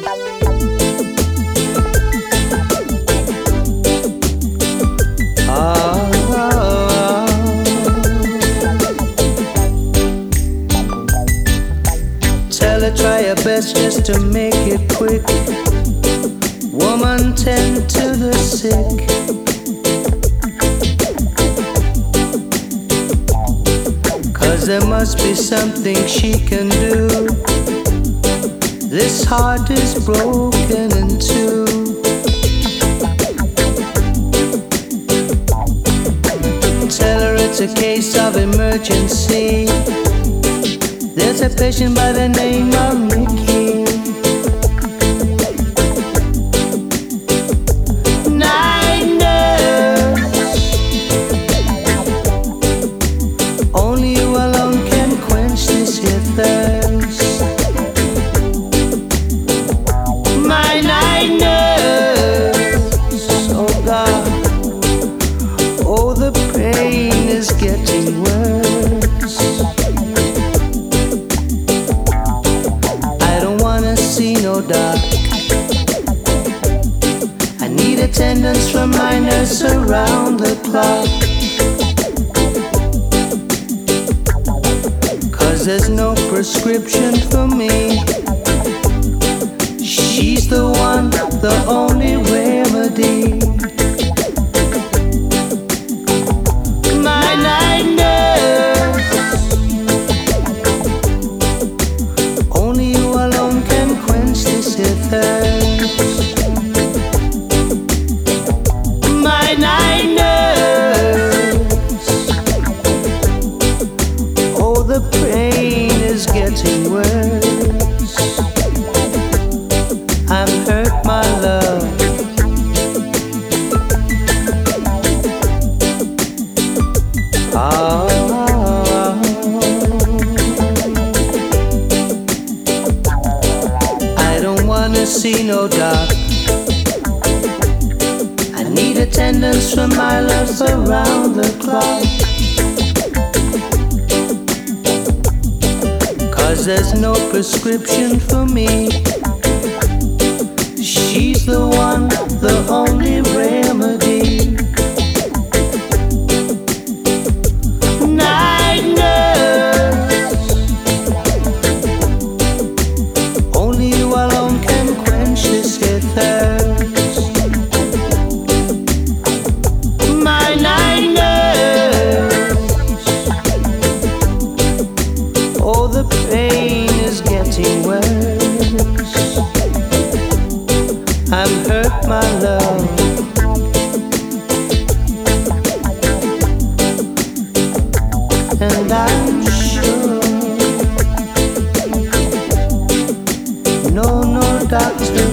Tell her try your best just to make it quick. Woman, tend to the sick. Cause there must be something she can do. This heart is broken in two. Tell her it's a case of emergency. There's a patient by the name of Mickey. Night nurse, only you alone can quench this here thirst. My night nurse, oh God, oh the pain is getting worse. See no dark. I need attendance from my nurse around the clock. Cause there's no prescription for me. She's the one, the only remedy. My night nurse, only you alone can quench this here thirst. My night nurse, oh the pain is getting worse. I'm hurt, my love. See no dark. I need attendance from my love around the clock. Cause there's no prescription for me. She's the one, the only remedy. Night nurse, only you alone can quench this here thirst. My night nurse, oh the pain is getting worse. I'm hurt, my love. And I'm sure no doctor